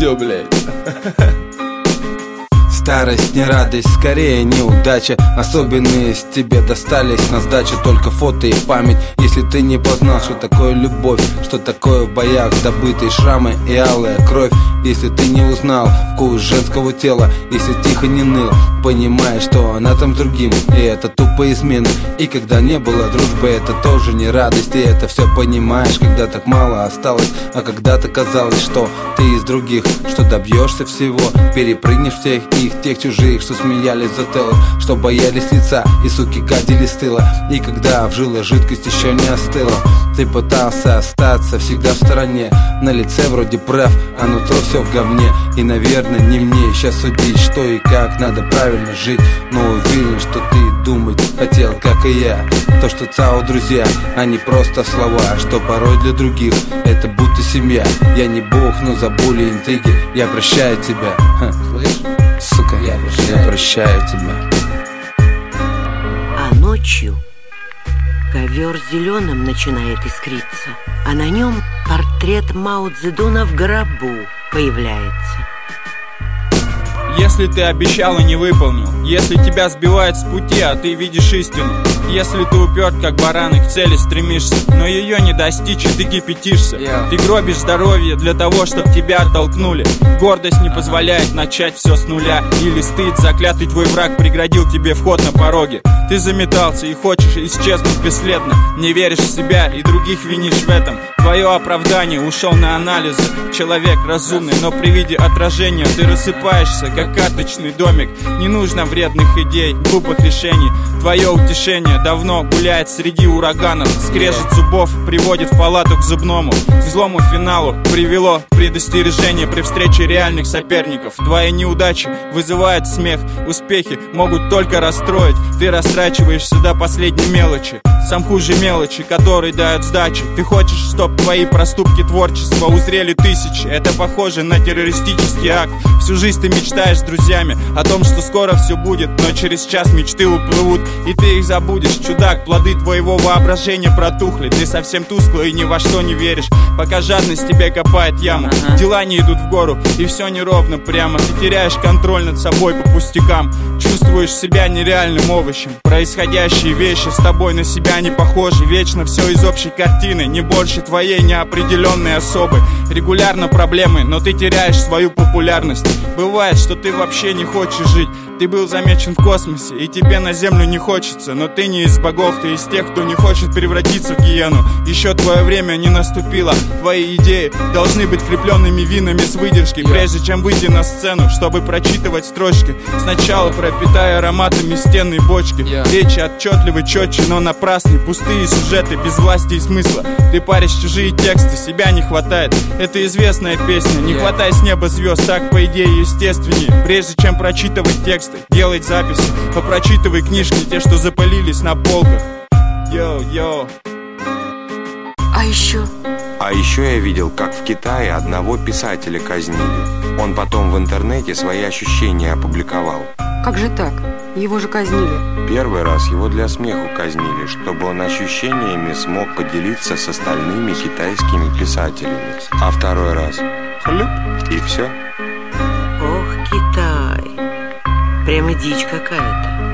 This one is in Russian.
все, блядь. Старость, не радость, скорее неудача. Особенные с тебе достались на сдачу только фото и память. Если ты не познал, что такое любовь, что такое в боях добытые шрамы и алая кровь. Если ты не узнал вкус женского тела, если тихо не ныл, понимая, что она там с другим, и это тупо измена. И когда не было дружбы, это тоже не радость. И это все понимаешь, когда так мало осталось. А когда-то казалось, что ты из других, что добьешься всего, перепрыгнешь всех их, тех чужих, что смеялись в затылок, что боялись лица и суки гадили с тыла. И когда в жилах жидкость еще не остыла, ты пытался остаться всегда в стороне. На лице вроде прав, а нутро все в говне. И, наверное, не мне сейчас судить, что и как надо правильно жить. Но уверен, что ты думать хотел, как и я. То, что ЦАО друзья, а не просто слова. Что порой для других это будто семья. Я не бог, но за боли и интриги я прощаю тебя. Слышь? Сука, я прощаю тебя. А ночью ковер зеленым начинает искриться, а на нем портрет Мао Цзэдуна в гробу появляется. Если ты обещал и не выполнил, если тебя сбивает с пути, а ты видишь истину, если ты уперт как баран и к цели стремишься, но ее не достичь, и ты кипятишься, ты гробишь здоровье для того, чтобы тебя оттолкнули. Гордость не позволяет начать все с нуля, или стыд, заклятый твой враг, преградил тебе вход на пороге. Ты заметался и хочешь исчезнуть бесследно, не веришь в себя и других винишь в этом. Твое оправдание ушел на анализы. Человек разумный, но при виде отражения ты рассыпаешься, как карточный домик. Не нужно вредных идей, глупых решений. Твое утешение давно гуляет среди ураганов. Скрежет зубов приводит в палату к зубному. К злому финалу привело предостережение при встрече реальных соперников. Твои неудачи вызывают смех, успехи могут только расстроить. Ты растрачиваешься до последней мелочи, сам хуже мелочи, которые дают сдачи. Ты хочешь, чтоб твои проступки творчества узрели тысячи. Это похоже на террористический акт. Всю жизнь ты мечтаешь с друзьями о том, что скоро все будет, но через час мечты уплывут, и ты их забудешь. Чудак, плоды твоего воображения протухли. Ты совсем тусклый и ни во что не веришь, пока жадность тебе копает яму. Дела не идут в гору, и все неровно прямо. Ты теряешь контроль над собой по пустякам. Чувствуешь себя нереальным овощем. Происходящие вещи с тобой на себя не похожи. Вечно все из общей картины, не больше твоей неопределенной особы. Регулярно проблемы, но ты теряешь свою популярность. Бывает, что ты вообще не хочешь жить. Ты был замечен в космосе, и тебе на землю не хочется. Но ты не из богов, ты из тех, кто не хочет превратиться в гиену. Еще твое время не наступило. Твои идеи должны быть крепленными винами с выдержкой, прежде чем выйти на сцену, чтобы прочитывать строчки. Сначала пропитая ароматами стенной бочки. Речи отчетливы, четче, но напрасны. Пустые сюжеты, без власти и смысла. Ты паришь чужие тексты, себя не хватает. Это известная песня. Не хватай с неба звезд, так по идее естественнее. Прежде чем прочитывать тексты, делать записи, попрочитывай книжки, те, что запылились на полках. Йоу-йоу. А еще я видел, как в Китае одного писателя казнили. Он потом в интернете свои ощущения опубликовал. Как же так? Его же казнили. Первый раз его для смеху казнили, чтобы он ощущениями смог поделиться с остальными китайскими писателями. А второй раз хлюп, и все. Ох, Китай. Прямо дичь какая-то.